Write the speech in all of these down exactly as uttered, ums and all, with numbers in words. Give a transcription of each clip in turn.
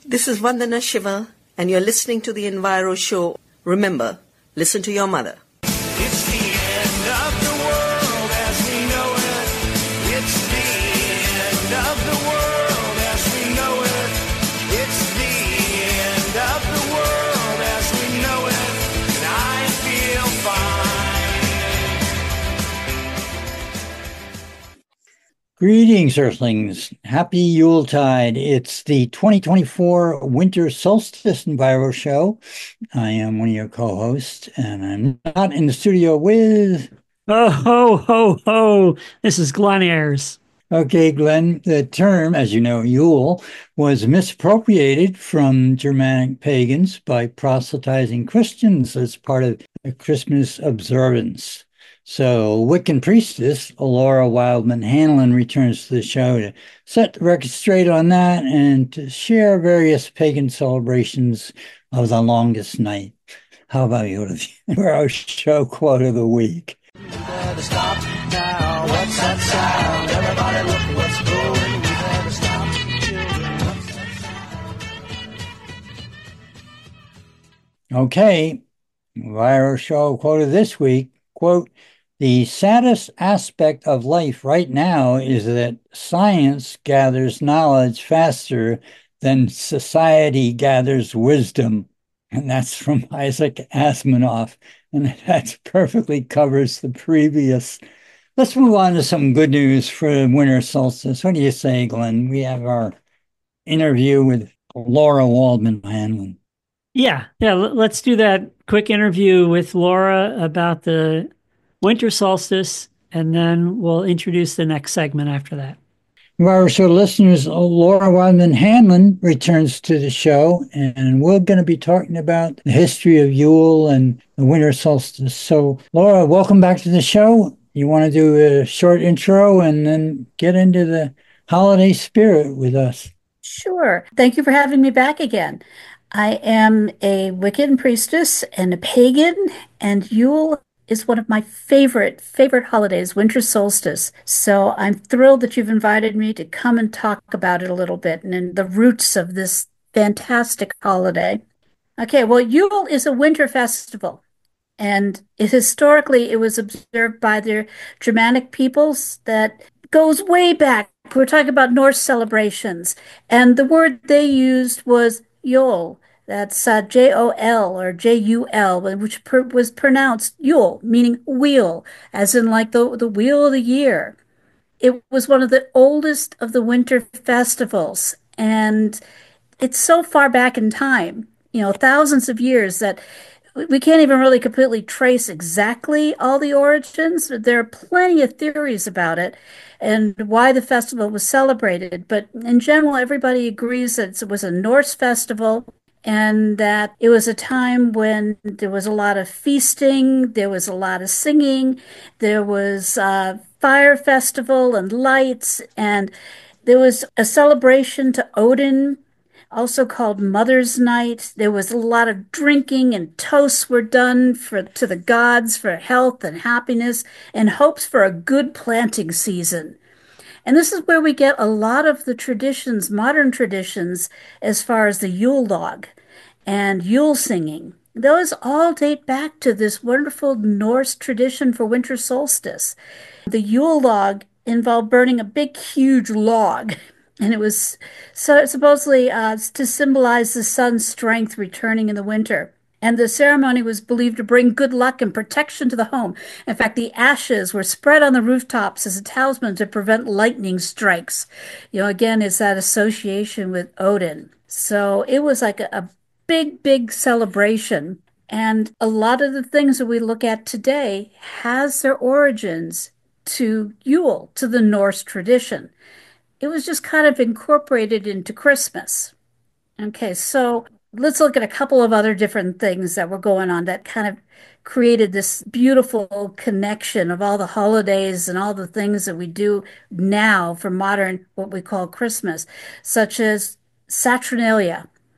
This is Vandana Shiva, and you're listening to the Enviro Show. Remember, listen to your mother. It's the end of the world as we know it. It's the end of the world as we know it. It's the end of the world as we know it. And I feel fine. Greetings, Earthlings. Happy Yuletide. It's the twenty twenty-four Winter Solstice Enviro Show. I am one of your co-hosts, and I'm not in the studio with... Oh, ho, ho, ho. This is Glenn Ayers. Okay, Glenn, the term, as you know, Yule, was misappropriated from Germanic pagans by proselytizing Christians as part of a Christmas observance. So Wiccan priestess Laura Wildman Hanlon returns to the show to set the record straight on that and to share various pagan celebrations of the longest night. How about you for our show quote of the week? You better stop now. What's that sound? Everybody look what's going. You better stop, children. What's that sound? Okay, Enviro Show quote of this week, quote, "The saddest aspect of life right now is that science gathers knowledge faster than society gathers wisdom." And that's from Isaac Asimov. And that perfectly covers the previous. Let's move on to some good news for winter solstice. What do you say, Glenn? We have our interview with Laura Waldman Hanlon. Yeah, yeah. Let's do that quick interview with Laura about the winter solstice, and then we'll introduce the next segment after that. Enviro Show listeners, Laura Wildman Hanlon returns to the show, and we're going to be talking about the history of Yule and the winter solstice. So, Laura, welcome back to the show. You want to do a short intro and then get into the holiday spirit with us? Sure. Thank you for having me back again. I am a Wiccan priestess and a pagan, and Yule is one of my favorite, favorite holidays, winter solstice. So I'm thrilled that you've invited me to come and talk about it a little bit and, and the roots of this fantastic holiday. Okay, well, Yule is a winter festival, and it, historically it was observed by the Germanic peoples that goes way back. We're talking about Norse celebrations, and the word they used was Yule. That's uh, J O L or J U L, which per was pronounced Yule, meaning wheel, as in like the, the wheel of the year. It was one of the oldest of the winter festivals, and it's so far back in time, you know, thousands of years, that we can't even really completely trace exactly all the origins. There are plenty of theories about it and why the festival was celebrated. But in general, everybody agrees that it was a Norse festival, and that it was a time when there was a lot of feasting, there was a lot of singing, there was a fire festival and lights, and there was a celebration to Odin, also called Mother's Night. There was a lot of drinking, and toasts were done for to the gods for health and happiness and hopes for a good planting season. And this is where we get a lot of the traditions, modern traditions, as far as the Yule log and Yule singing. Those all date back to this wonderful Norse tradition for winter solstice. The Yule log involved burning a big, huge log, and it was so supposedly uh, to symbolize the sun's strength returning in the winter. And the ceremony was believed to bring good luck and protection to the home. In fact, the ashes were spread on the rooftops as a talisman to prevent lightning strikes. You know, again, it's that association with Odin. So it was like a, a big, big celebration. And a lot of the things that we look at today has their origins to Yule, to the Norse tradition. It was just kind of incorporated into Christmas. Okay, so let's look at a couple of other different things that were going on that kind of created this beautiful connection of all the holidays and all the things that we do now for modern, what we call Christmas, such as Saturnalia.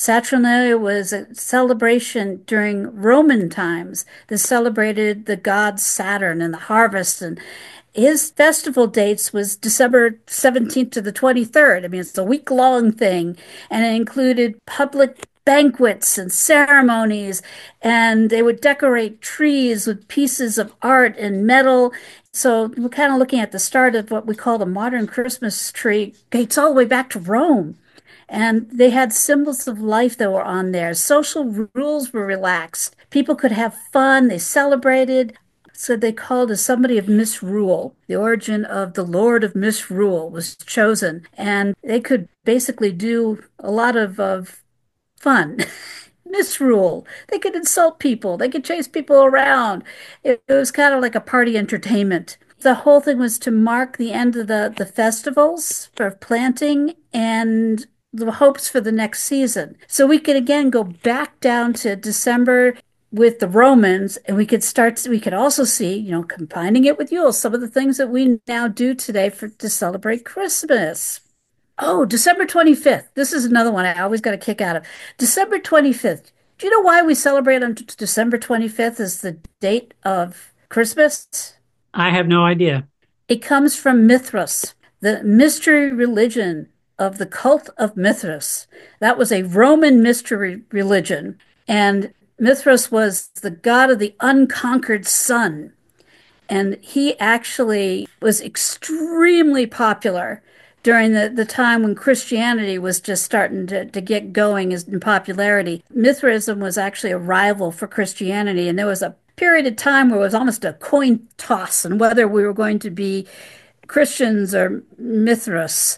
Saturnalia was a celebration during Roman times that celebrated the god Saturn and the harvest. And his festival dates was December seventeenth to the twenty-third. I mean, it's a week-long thing, and it included public banquets and ceremonies, and they would decorate trees with pieces of art and metal. So we're kind of looking at the start of what we call the modern Christmas tree. Dates all the way back to Rome. And they had symbols of life that were on there. Social rules were relaxed. People could have fun. They celebrated. So they called as somebody of misrule. The origin of the Lord of Misrule was chosen. And they could basically do a lot of, of fun. Misrule. They could insult people. They could chase people around. It, it was kind of like a party entertainment. The whole thing was to mark the end of the, the festivals for planting and the hopes for the next season. So we could again go back down to December with the Romans, and we could start, we could also see, you know, combining it with Yule, some of the things that we now do today for to celebrate Christmas. Oh, December twenty-fifth. This is another one I always got a kick out of. December twenty-fifth. Do you know why we celebrate on December twenty-fifth as the date of Christmas? I have no idea. It comes from Mithras, the mystery religion of the cult of Mithras. That was a Roman mystery religion, and Mithras was the god of the unconquered sun. And he actually was extremely popular during the, the time when Christianity was just starting to, to get going in popularity. Mithraism was actually a rival for Christianity, and there was a period of time where it was almost a coin toss on whether we were going to be Christians or Mithras.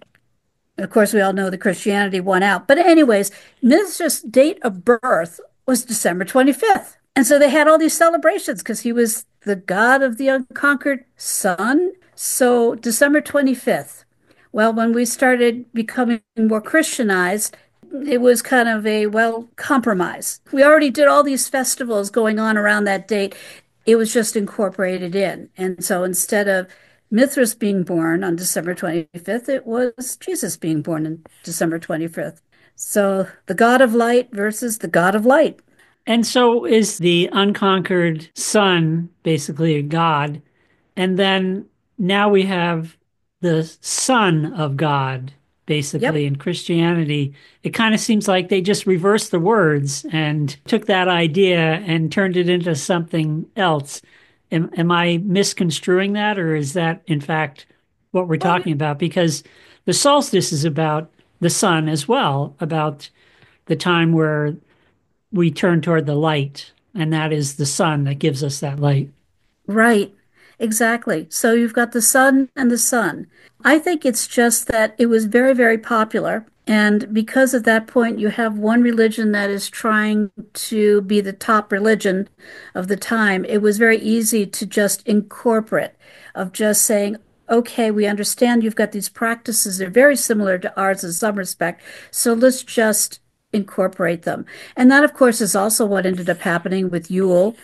Of course, we all know that Christianity won out. But anyways, Mithras' date of birth was December twenty-fifth. And so they had all these celebrations because he was the god of the unconquered sun. So December twenty-fifth. Well, when we started becoming more Christianized, it was kind of a, well, compromise. We already did all these festivals going on around that date. It was just incorporated in. And so instead of Mithras being born on December twenty-fifth, it was Jesus being born on December twenty-fifth. So the god of light versus the god of light. And so is the unconquered sun basically a god? And then now we have the Son of God, basically, Yep. in Christianity. It kind of seems like they just reversed the words and took that idea and turned it into something else. Am, am I misconstruing that, or is that, in fact, what we're Well, talking about? Because the solstice is about the sun as well, about the time where we turn toward the light, and that is the sun that gives us that light. right. Exactly. So you've got the sun and the sun. I think it's just that it was very, very popular. And because at that point you have one religion that is trying to be the top religion of the time, it was very easy to just incorporate, of just saying, okay, we understand you've got these practices. They're very similar to ours in some respect. So let's just incorporate them. And that, of course, is also what ended up happening with Yule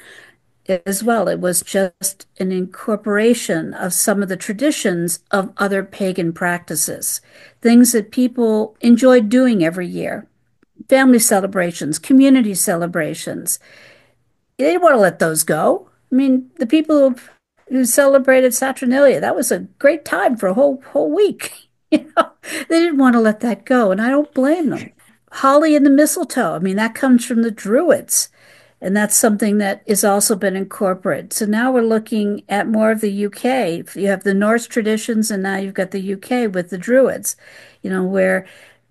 as well. It was just an incorporation of some of the traditions of other pagan practices, things that people enjoyed doing every year. Family celebrations, community celebrations. They didn't want to let those go. I mean, the people who, who celebrated Saturnalia, that was a great time for a whole whole week. You know, they didn't want to let that go, and I don't blame them. Holly and the mistletoe, I mean, that comes from the Druids. And that's something that has also been incorporated. So now we're looking at more of the U K. You have the Norse traditions, and now you've got the U K with the Druids, you know, where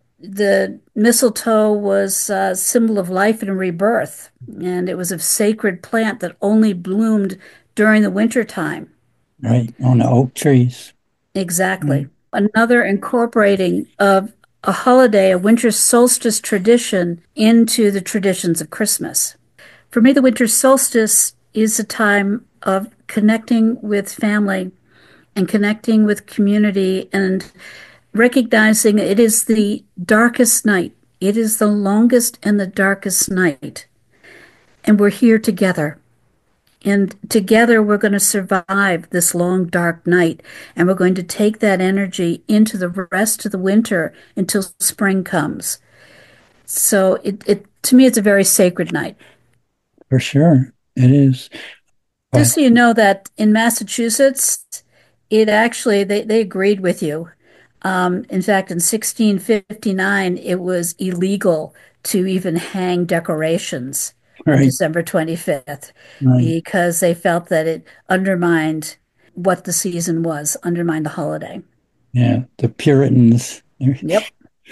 the mistletoe was a symbol of life and rebirth. And it was a sacred plant that only bloomed during the winter time. Right, on the oak trees. Exactly. Mm. Another incorporating of a holiday, a winter solstice tradition into the traditions of Christmas. For me, the winter solstice is a time of connecting with family and connecting with community and recognizing that it is the darkest night. It is the longest and the darkest night. And we're here together. And together we're going to survive this long, dark night. And we're going to take that energy into the rest of the winter until spring comes. So it, it to me, it's a very sacred night. For sure, it is. Just But so you know that in Massachusetts, it actually they, they agreed with you. Um, in fact, in sixteen fifty-nine, it was illegal to even hang decorations on right, December twenty-fifth right, because they felt that it undermined what the season was, undermined the holiday. yeah, the Puritans, Yep.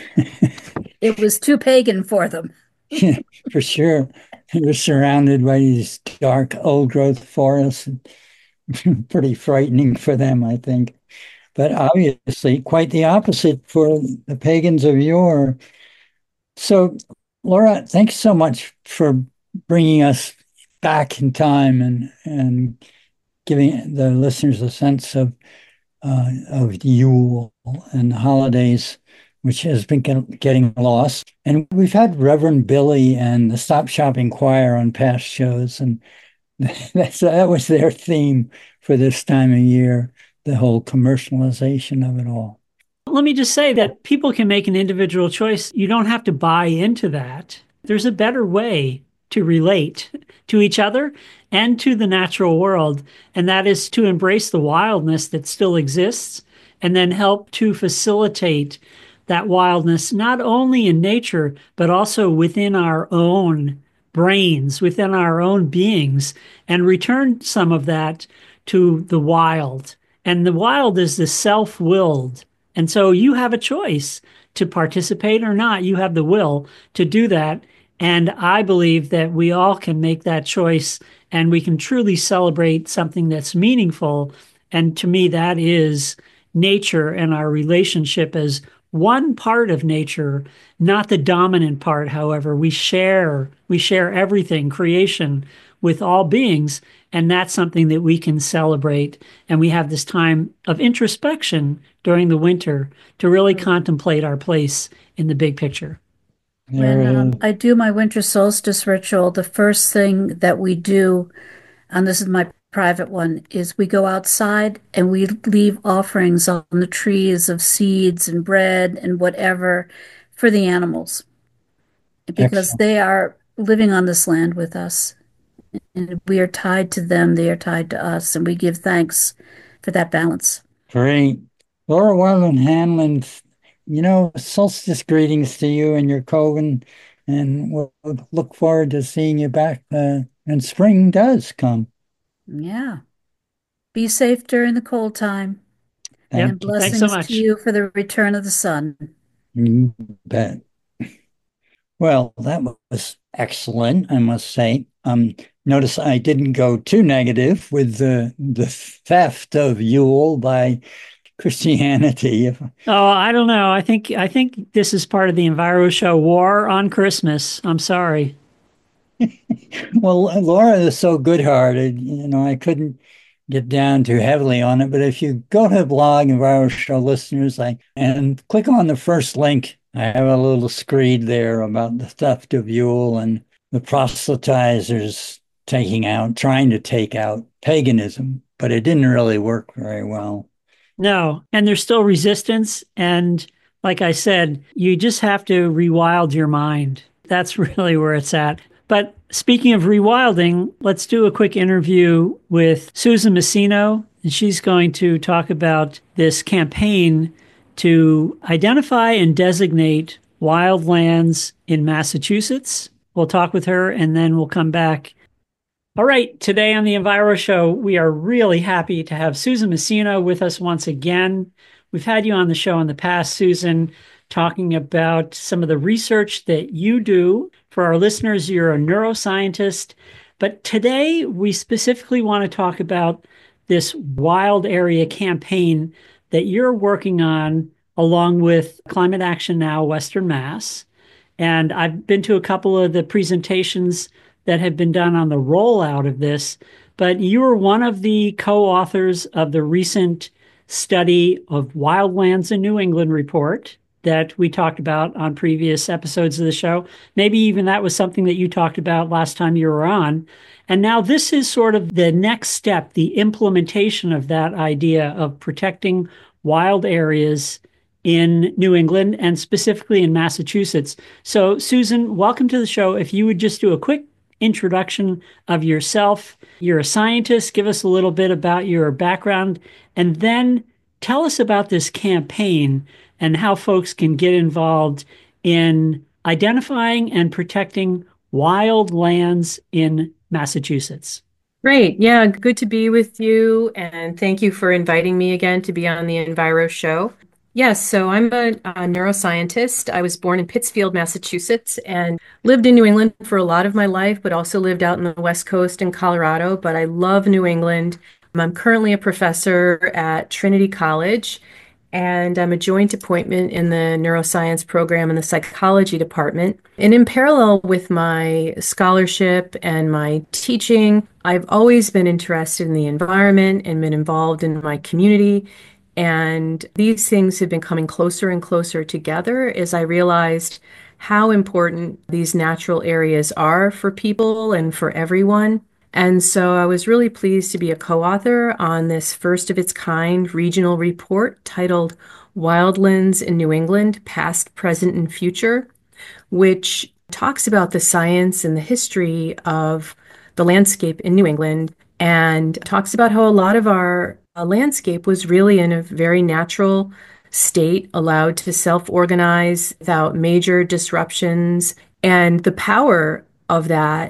It was too pagan for them. yeah, for sure. They're surrounded by these dark old growth forests. Pretty frightening for them, I think. But obviously, quite the opposite for the pagans of yore. So, Laura, thanks so much for bringing us back in time and and giving the listeners a sense of uh, of Yule and the holidays, which has been get- getting lost. And we've had Reverend Billy and the Stop Shopping Choir on past shows, and that's that was their theme for this time of year, the whole commercialization of it all. Let me just say that people can make an individual choice. You don't have to buy into that. There's a better way to relate to each other and to the natural world, and that is to embrace the wildness that still exists and then help to facilitate that wildness, not only in nature, but also within our own brains, within our own beings, and return some of that to the wild. And the wild is the self willed. And so you have a choice to participate or not. You have the will to do that. And I believe that we all can make that choice and we can truly celebrate something that's meaningful. And to me, that is nature and our relationship as one part of nature, not the dominant part. However, we share, we share everything, creation with all beings. And that's something that we can celebrate. And we have this time of introspection during the winter to really contemplate our place in the big picture. There When um, is, I do my winter solstice ritual, the first thing that we do, and this is my private one, is we go outside and we leave offerings on the trees of seeds and bread and whatever for the animals because excellent. they are living on this land with us. And we are tied to them, they are tied to us, and we give thanks for that balance. Great. Laura Wildman Hanlon, you know, solstice greetings to you and your coven, and we'll look forward to seeing you back uh, when spring does come. Yeah. Be safe during the cold time, Thank and Yep. Thanks so blessings to much. you for the return of the sun. you. Bet. Well, that was excellent, I must say. Um, notice I didn't go too negative with the the theft of Yule by Christianity. Oh, I don't know. I think I think this is part of the Enviro Show war on Christmas. I'm sorry. Well, Laura is so good-hearted, you know, I couldn't get down too heavily on it. But if you go to the blog of our show listeners, like and click on the first link, I have a little screed there about the theft of Yule and the proselytizers taking out, trying to take out paganism, but it didn't really work very well. No, and there's still resistance. And like I said, you just have to rewild your mind. That's really where it's at. But speaking of rewilding, let's do a quick interview with Susan Messino. And she's going to talk about this campaign to identify and designate wildlands in Massachusetts. We'll talk with her and then we'll come back. All right, today on the Enviro Show, we are really happy to have Susan Messino with us once again. We've had you on the show in the past, Susan, talking about some of the research that you do. For our listeners, you're a neuroscientist, but today we specifically want to talk about this wild area campaign that you're working on along with Climate Action Now Western Mass. And I've been to a couple of the presentations that have been done on the rollout of this, but you were one of the co-authors of the recent study of Wildlands in New England report that we talked about on previous episodes of the show. Maybe even that was something that you talked about last time you were on. And now this is sort of the next step, the implementation of that idea of protecting wild areas in New England and specifically in Massachusetts. So, Susan, welcome to the show. If you would just do a quick introduction of yourself. You're a scientist. Give us a little bit about your background, and then tell us about this campaign and how folks can get involved in identifying and protecting wild lands in Massachusetts. Great. Yeah, good to be with you. And thank you for inviting me again to be on the Enviro Show. Yes, so I'm a, a neuroscientist. I was born in Pittsfield, Massachusetts, and lived in New England for a lot of my life, but also lived out in the West Coast in Colorado. But I love New England. I'm currently a professor at Trinity College, and I'm a joint appointment in the neuroscience program in the psychology department. And in parallel with my scholarship and my teaching, I've always been interested in the environment and been involved in my community. And these things have been coming closer and closer together as I realized how important these natural areas are for people and for everyone. And so I was really pleased to be a co-author on this first of its kind regional report titled Wildlands in New England, Past, Present, and Future, which talks about the science and the history of the landscape in New England and talks about how a lot of our uh, landscape was really in a very natural state, allowed to self-organize without major disruptions, and the power of that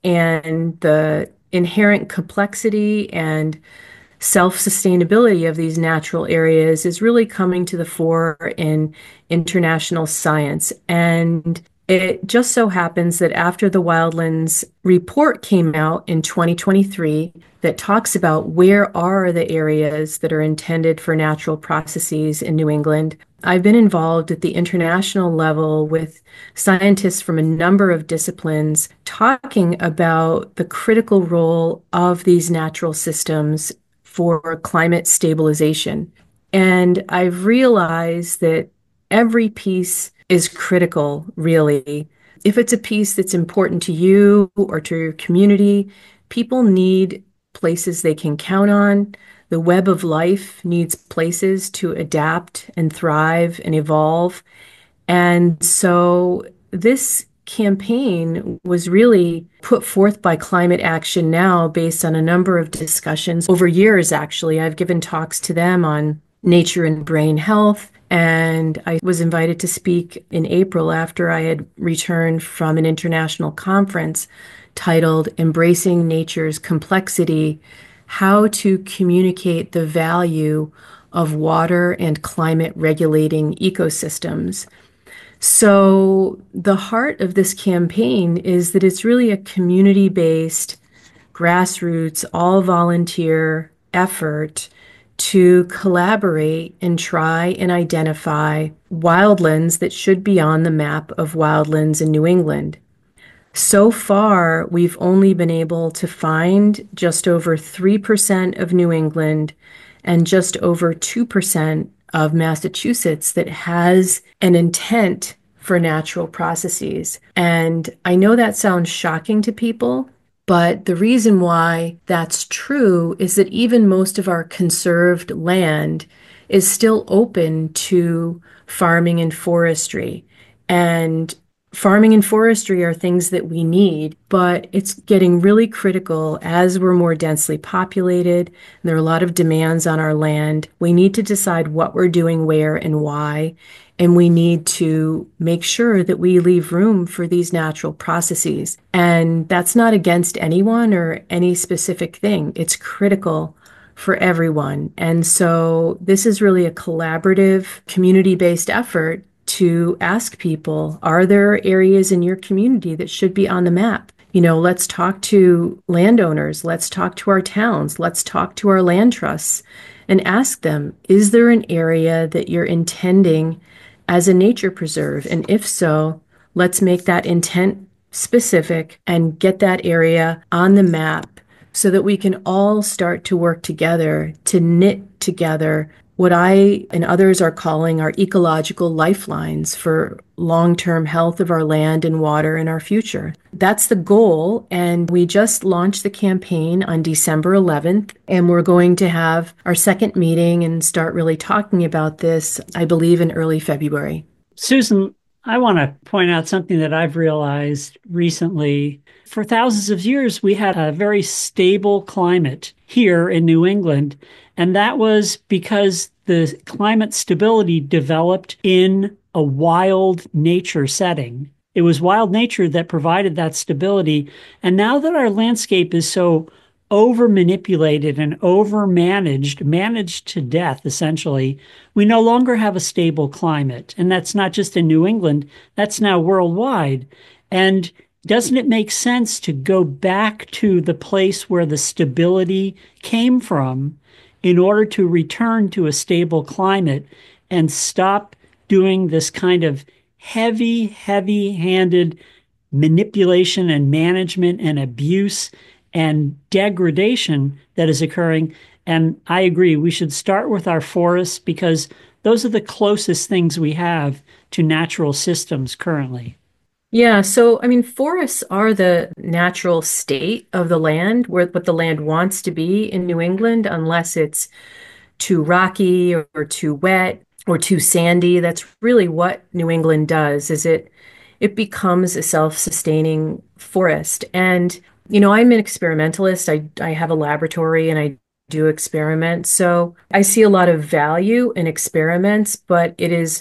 and the inherent complexity and self-sustainability of these natural areas is really coming to the fore in international science. And it just so happens that after the Wildlands report came out in twenty twenty-three that talks about where are the areas that are intended for natural processes in New England, I've been involved at the international level with scientists from a number of disciplines talking about the critical role of these natural systems for climate stabilization. And I've realized that every piece is critical, really. If it's a piece that's important to you or to your community, people need places they can count on. The web of life needs places to adapt and thrive and evolve. And so this campaign was really put forth by Climate Action Now based on a number of discussions over years, actually. I've given talks to them on nature and brain health, and I was invited to speak in April after I had returned from an international conference titled Embracing Nature's Complexity: How to Communicate the Value of Water and Climate Regulating Ecosystems. So the heart of this campaign is that it's really a community-based, grassroots, all-volunteer effort to collaborate and try and identify wildlands that should be on the map of wildlands in New England. So far, we've only been able to find just over three percent of New England and just over two percent of Massachusetts that has an intent for natural processes. And I know that sounds shocking to people, but the reason why that's true is that even most of our conserved land is still open to farming and forestry. And farming and forestry are things that we need, but it's getting really critical as we're more densely populated. And there are a lot of demands on our land. We need to decide what we're doing where and why. And we need to make sure that we leave room for these natural processes. And that's not against anyone or any specific thing. It's critical for everyone. And so this is really a collaborative, community-based effort to ask people, are there areas in your community that should be on the map? You know, let's talk to landowners. Let's talk to our towns. Let's talk to our land trusts and ask them, is there an area that you're intending as a nature preserve? And if so, let's make that intent specific and get that area on the map so that we can all start to work together to knit together what I and others are calling our ecological lifelines for long-term health of our land and water and our future. that's the goal. And we just launched the campaign on December eleventh, and we're going to have our second meeting and start really talking about this, I believe, in early February. Susan, I want to point out something that I've realized recently. For thousands of years, we had a very stable climate here in New England, and that was because the climate stability developed in a wild nature setting. It was wild nature that provided that stability. And now that our landscape is so over manipulated and over managed, managed to death, essentially, we no longer have a stable climate. And that's not just in New England, that's now worldwide. And doesn't it make sense to go back to the place where the stability came from in order to return to a stable climate and stop doing this kind of heavy, heavy-handed manipulation and management and abuse and degradation that is occurring? And I agree, we should start with our forests because those are the closest things we have to natural systems currently. Yeah, so I mean, forests are the natural state of the land, where what the land wants to be in New England, unless it's too rocky or, or too wet or too sandy. That's really what New England does, is it it becomes a self-sustaining forest. And, you know, I'm an experimentalist. I, I have a laboratory and I do experiments. So I see a lot of value in experiments, but it is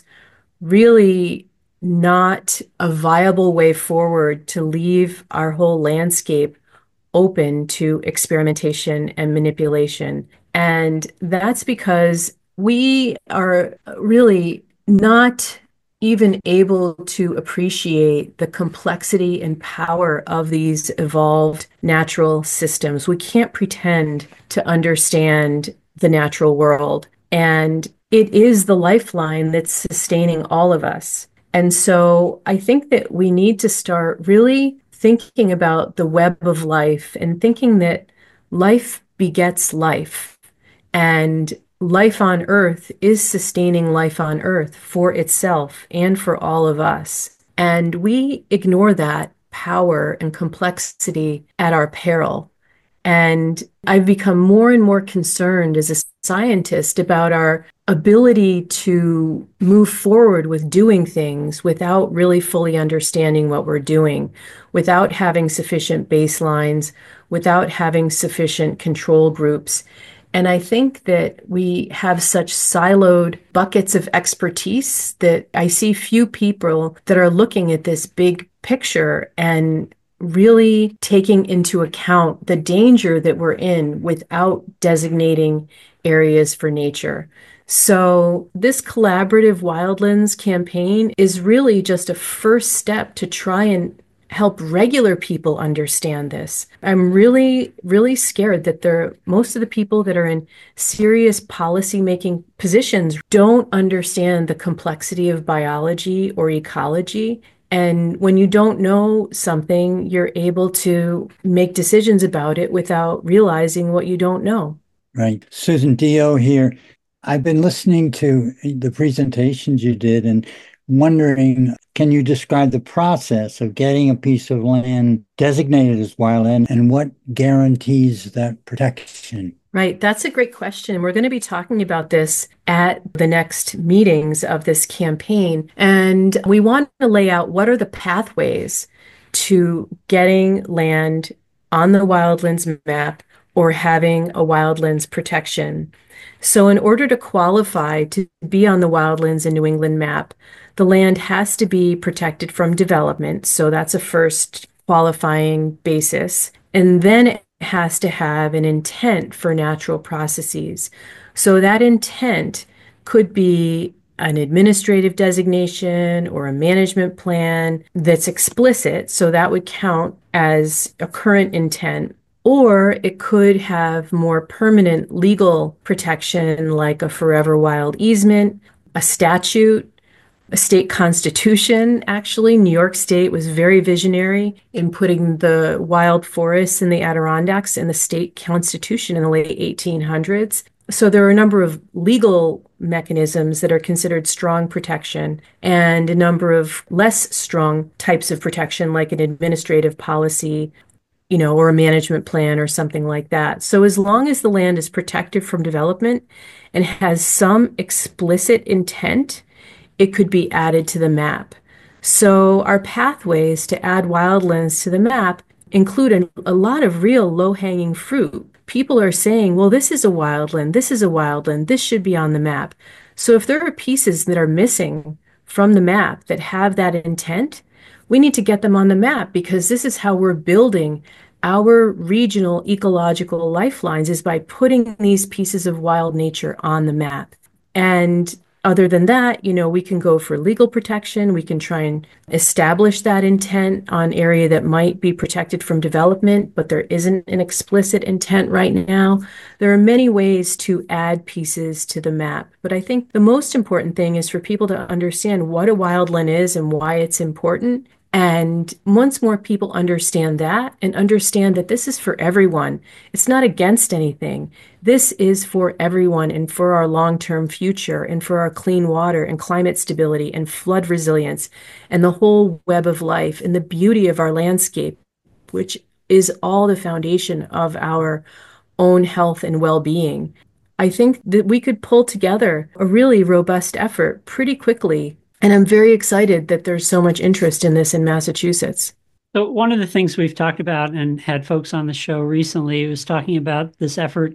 really not a viable way forward to leave our whole landscape open to experimentation and manipulation. And that's because we are really not even able to appreciate the complexity and power of these evolved natural systems. We can't pretend to understand the natural world. And it is the lifeline that's sustaining all of us. And so I think that we need to start really thinking about the web of life and thinking that life begets life. And life on Earth is sustaining life on Earth for itself and for all of us. And we ignore that power and complexity at our peril. And I've become more and more concerned as a scientist about our ability to move forward with doing things without really fully understanding what we're doing, without having sufficient baselines, without having sufficient control groups. And I think that we have such siloed buckets of expertise that I see few people that are looking at this big picture and really taking into account the danger that we're in without designating areas for nature. So this collaborative Wildlands campaign is really just a first step to try and help regular people understand this. I'm really, really scared that there, most of the people that are in serious policy-making positions don't understand the complexity of biology or ecology. And when you don't know something, you're able to make decisions about it without realizing what you don't know. Right. Susan Dio here. I've been listening to the presentations you did and wondering, can you describe the process of getting a piece of land designated as wildland and what guarantees that protection? Right. That's a great question. We're going to be talking about this at the next meetings of this campaign. And we want to lay out what are the pathways to getting land on the wildlands map or having a wildlands protection. So in order to qualify to be on the wildlands and New England map, the land has to be protected from development. So that's a first qualifying basis. And then it has to have an intent for natural processes. So that intent could be an administrative designation or a management plan that's explicit. So that would count as a current intent. Or it could have more permanent legal protection, like a forever wild easement, a statute, a state constitution. Actually, New York State was very visionary in putting the wild forests in the Adirondacks in the state constitution in the late eighteen hundreds. So there are a number of legal mechanisms that are considered strong protection and a number of less strong types of protection, like an administrative policy, you know, or a management plan or something like that. So as long as the land is protected from development and has some explicit intent, it could be added to the map. So our pathways to add wildlands to the map include a, a lot of real low-hanging fruit. People are saying, well, this is a wildland, this is a wildland, this should be on the map. So if there are pieces that are missing from the map that have that intent, we need to get them on the map, because this is how we're building our regional ecological lifelines, is by putting these pieces of wild nature on the map. And other than that, you know, we can go for legal protection. We can try and establish that intent on area that might be protected from development, but there isn't an explicit intent right now. There are many ways to add pieces to the map, but I think the most important thing is for people to understand what a wildland is and why it's important. And once more people understand that and understand that this is for everyone, it's not against anything. This is for everyone and for our long-term future and for our clean water and climate stability and flood resilience and the whole web of life and the beauty of our landscape, which is all the foundation of our own health and well-being. I think that we could pull together a really robust effort pretty quickly. And I'm very excited that there's so much interest in this in Massachusetts. So one of the things we've talked about and had folks on the show recently was talking about this effort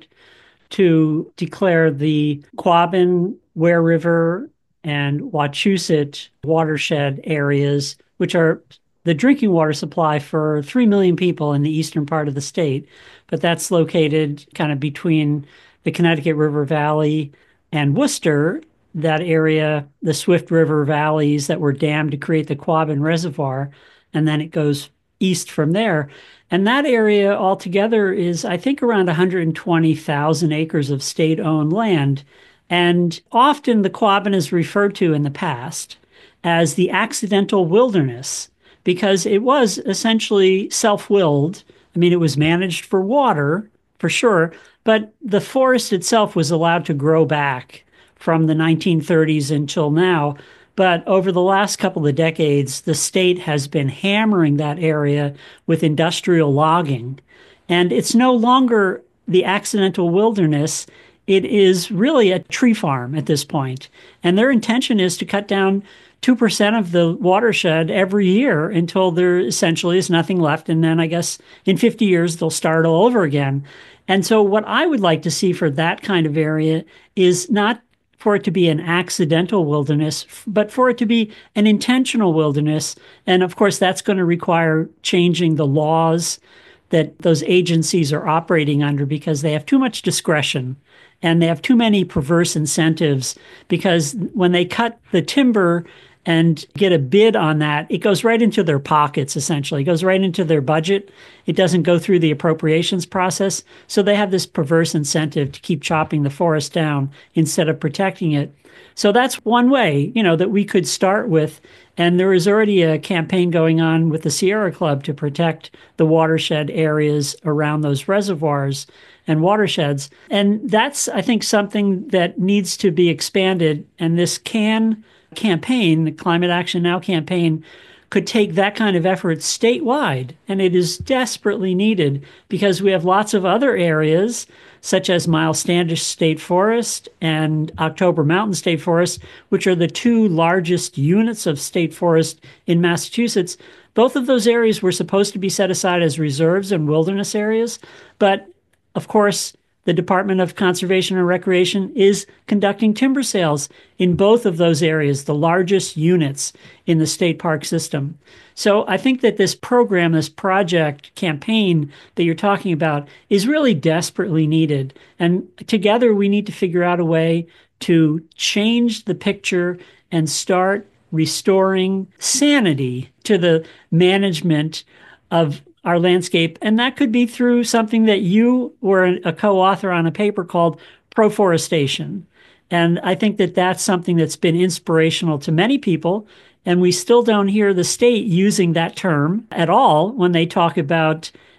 to declare the Quabbin, Ware River, and Wachusett watershed areas, which are the drinking water supply for three million people in the eastern part of the state. But that's located kind of between the Connecticut River Valley and Worcester, that area, the Swift River valleys that were dammed to create the Quabbin Reservoir, and then it goes east from there. And that area altogether is, I think, around one hundred twenty thousand acres of state-owned land. And often the Quabbin is referred to in the past as the accidental wilderness, because it was essentially self-willed. I mean, it was managed for water, for sure, but the forest itself was allowed to grow back from the nineteen thirties until now. But over the last couple of decades, the state has been hammering that area with industrial logging. And it's no longer the accidental wilderness. It is really a tree farm at this point. And their intention is to cut down two percent of the watershed every year until there essentially is nothing left. And then I guess in fifty years, they'll start all over again. And so what I would like to see for that kind of area is not for it to be an accidental wilderness, but for it to be an intentional wilderness. And of course, that's going to require changing the laws that those agencies are operating under, because they have too much discretion and they have too many perverse incentives, because when they cut the timber and get a bid on that, it goes right into their pockets, essentially. It goes right into their budget. It doesn't go through the appropriations process. So they have this perverse incentive to keep chopping the forest down instead of protecting it. So that's one way, you know, that we could start with. And there is already a campaign going on with the Sierra Club to protect the watershed areas around those reservoirs and watersheds. And that's, I think, something that needs to be expanded. And this can campaign, the Climate Action Now campaign, could take that kind of effort statewide. And it is desperately needed, because we have lots of other areas, such as Miles Standish State Forest and October Mountain State Forest, which are the two largest units of state forest in Massachusetts. Both of those areas were supposed to be set aside as reserves and wilderness areas. But of course, the Department of Conservation and Recreation is conducting timber sales in both of those areas, the largest units in the state park system. So I think that this program, this project campaign that you're talking about, is really desperately needed. And together we need to figure out a way to change the picture and start restoring sanity to the management of our landscape. And that could be through something that you were a co-author on a paper called Proforestation. And I think that that's something that's been inspirational to many people. And we still don't hear the state using that term at all when they talk about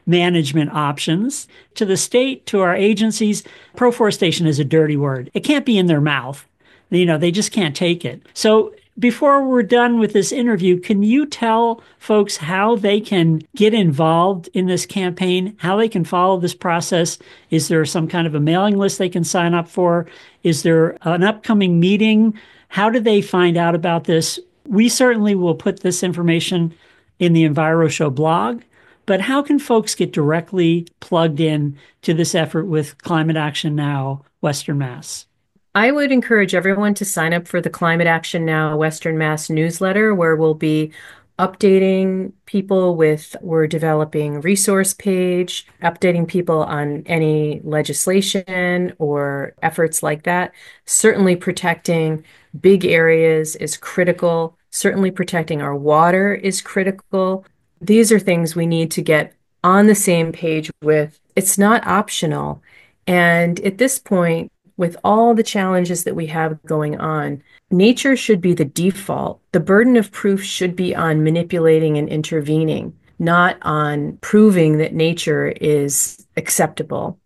management options. To the state, to our agencies, proforestation is a dirty word. It can't be in their mouth. You know, they just can't take it. So before we're done with this interview, can you tell folks how they can get involved in this campaign, how they can follow this process? Is there some kind of a mailing list they can sign up for? Is there an upcoming meeting? How do they find out about this? We certainly will put this information in the Enviro Show blog, but how can folks get directly plugged in to this effort with Climate Action Now, Western Mass? I would encourage everyone to sign up for the Climate Action Now Western Mass newsletter, where we'll be updating people with, we're developing a resource page, updating people on any legislation or efforts like that. Certainly protecting big areas is critical. Certainly protecting our water is critical. These are things we need to get on the same page with. It's not optional. And at this point, with all the challenges that we have going on, nature should be the default. The burden of proof should be on manipulating and intervening, not on proving that nature is acceptable.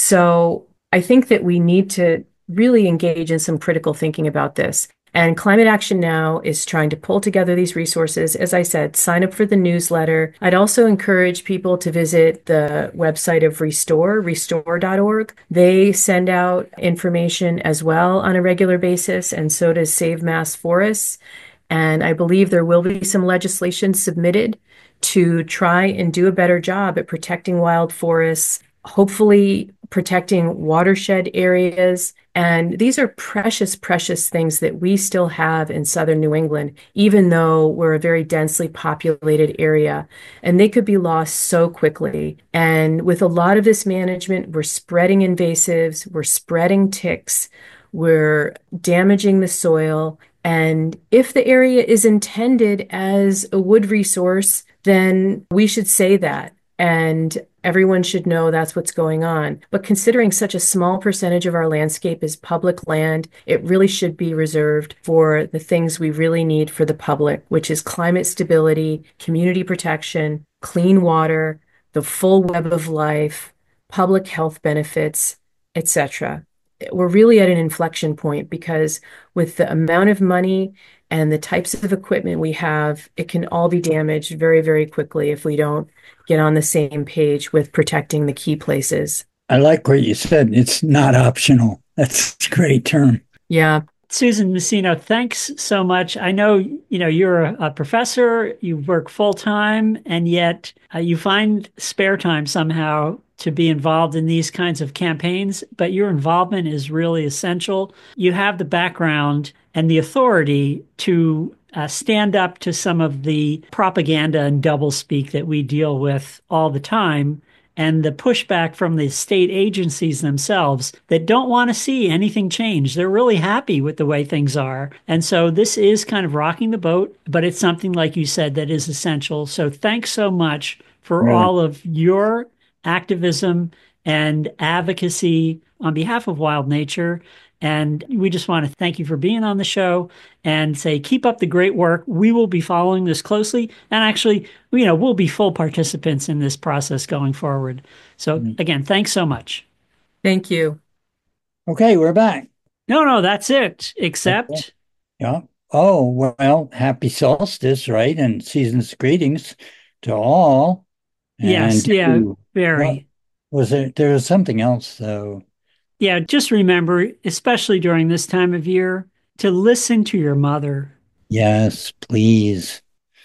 So I think that we need to really engage in some critical thinking about this. And Climate Action Now is trying to pull together these resources. As I said, sign up for the newsletter. I'd also encourage people to visit the website of Restore, restore dot org. They send out information as well on a regular basis, and so does Save Mass Forests. And I believe there will be some legislation submitted to try and do a better job at protecting wild forests, hopefully protecting watershed areas. And these are precious, precious things that we still have in southern New England, even though we're a very densely populated area. And they could be lost so quickly. And with a lot of this management, we're spreading invasives, we're spreading ticks, we're damaging the soil. And if the area is intended as a wood resource, then we should say that. And everyone should know that's what's going on. But considering such a small percentage of our landscape is public land, it really should be reserved for the things we really need for the public, which is climate stability, community protection, clean water, the full web of life, public health benefits, et cetera. We're really at an inflection point because with the amount of money and the types of equipment we have, it can all be damaged very, very quickly if we don't get on the same page with protecting the key places. I like what you said. It's not optional. That's a great term. Yeah. Susan Messino, thanks so much. I know, you know, you're a, a professor, you work full time, and yet uh, you find spare time somehow to be involved in these kinds of campaigns, but your involvement is really essential. You have the background and the authority to uh, stand up to some of the propaganda and doublespeak that we deal with all the time, and the pushback from the state agencies themselves that don't want to see anything change. They're really happy with the way things are. And so this is kind of rocking the boat, but it's something, like you said, that is essential. So thanks so much for Right. all of your activism and advocacy on behalf of wild nature. And we just want to thank you for being on the show and say, keep up the great work. We will be following this closely. And actually, you know, we'll be full participants in this process going forward. So again, thanks so much. Thank you. Okay, we're back. No, no, that's it. Except, Okay. Yeah. Oh, well, happy solstice, right? And season's greetings to all. yes, And yeah, to- very. what was there? There was something else, though. Yeah, just remember, especially during this time of year, to listen to your mother. Yes, please.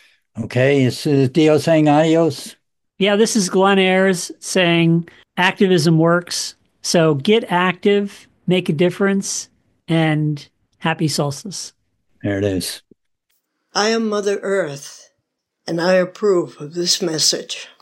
Okay, this is Dio saying adios. Yeah, this is Glenn Ayers saying activism works. So get active, make a difference, and happy solstice. There it is. I am Mother Earth, and I approve of this message.